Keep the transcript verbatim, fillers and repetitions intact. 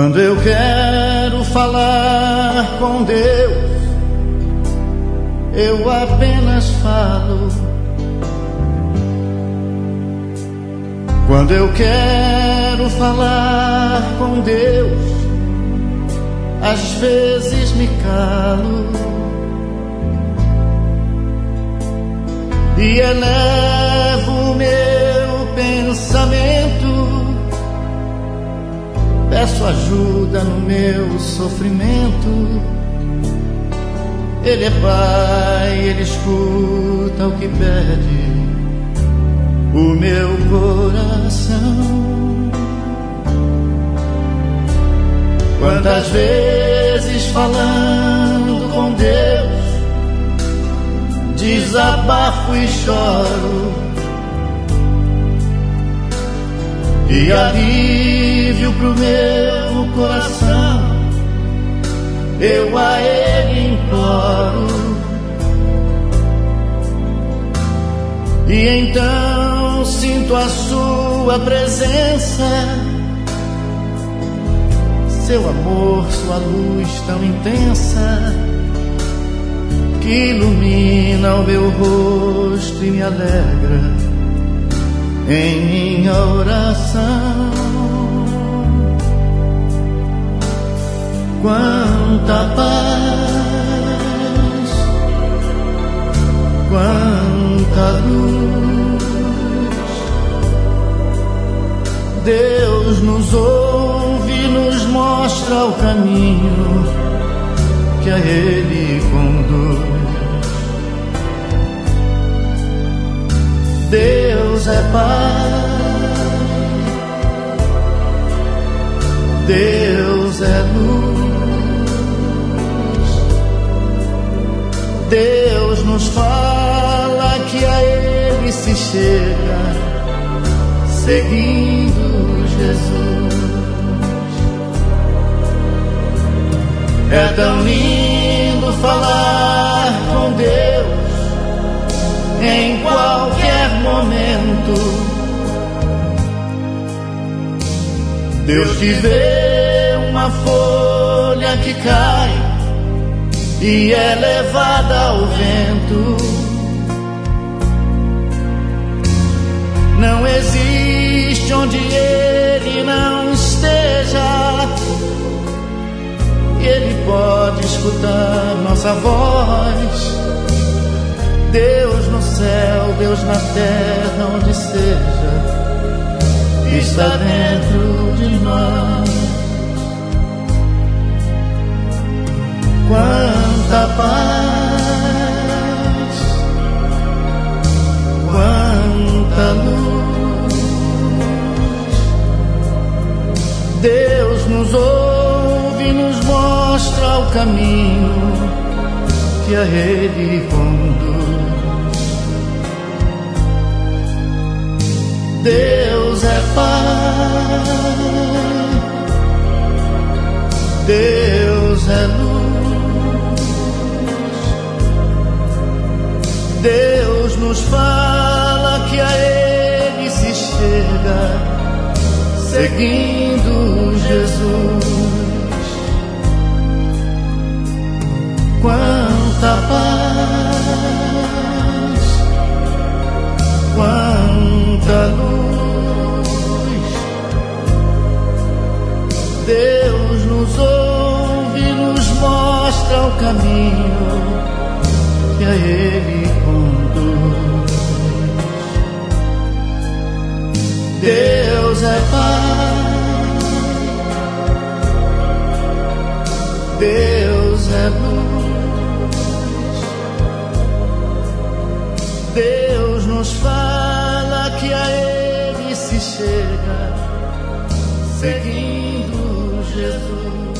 Quando eu quero falar com Deus, eu apenas falo. Quando eu quero falar com Deus, às vezes me calo e elevo o meu pensamento. Peço ajuda no meu sofrimento. Ele é Pai, Ele escuta o que pede o meu coração. Quantas vezes falando com Deus, desabafo e choro, e alívio pro meu coração eu a Ele imploro. E então sinto a sua presença, seu amor, sua luz tão intensa, que ilumina o meu rosto e me alegra em minha oração. Quanta paz, quanta luz, Deus nos ouve e nos mostra o caminho que a Ele conduz. Deus é Pai, Deus é luz, Deus nos fala que a Ele se chega seguindo Jesus. É tão lindo falar com Deus em qualquer momento. Deus que vê uma folha que cai e é levada ao vento. Não existe onde Ele não esteja, e Ele pode escutar nossa voz. Deus no céu, Deus na terra, onde seja, está dentro de nós. Quanta paz, quanta luz, Deus nos ouve e nos mostra o caminho que a Ele conduz. Deus é Pai, Deus é luz, Deus nos fala que a Ele se chega seguindo Jesus. Quanta paz, quanta luz, Deus nos ouve e nos mostra o caminho que a Ele conduz. Deus é Pai, Deus é luz, Deus nos fala que a Ele se chega seguindo Jesus.